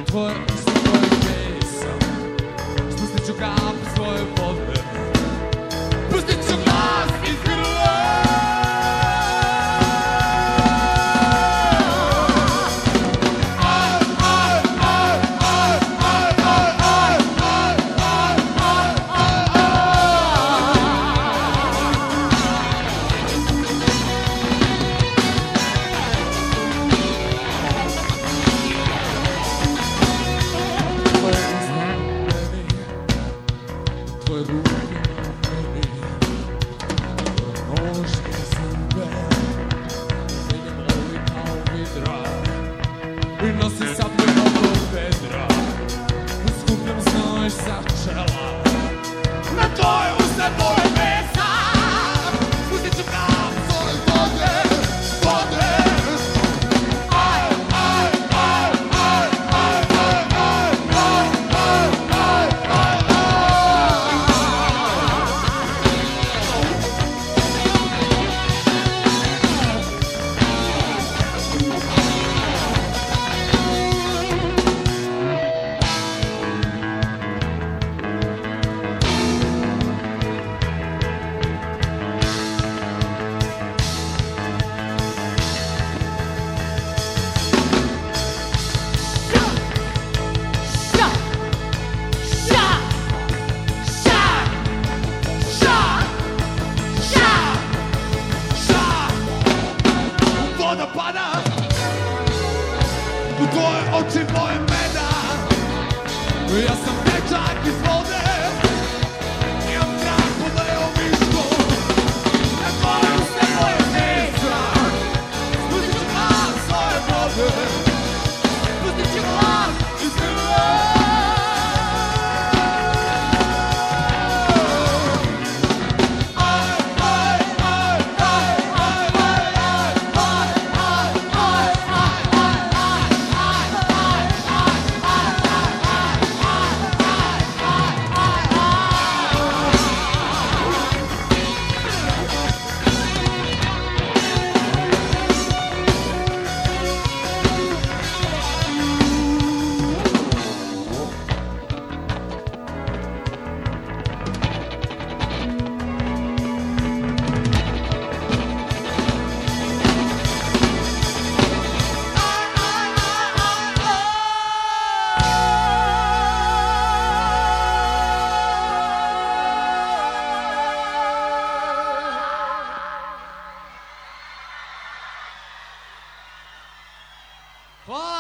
tvoje usta, tvoje mesa. Spustit ću kap svoje vode, pustit ću glas iz grla. Tvoje ruke meni, tvoje nožne zube, mene boli kao vidra i nosi sablju oko vedra. Skupljam znoj sa čela, na tvoje usta, tvoje mesa. Spustit ću kap svoje vode, vode. Voda pada u tvoje oči, moje meda. Ja sam dečak iz vode, imam trak po leo mišku, na tvoje usta, tvoje mesa. Spustit ću glas svoje vode, pustit ću glas iz grla. Hvala!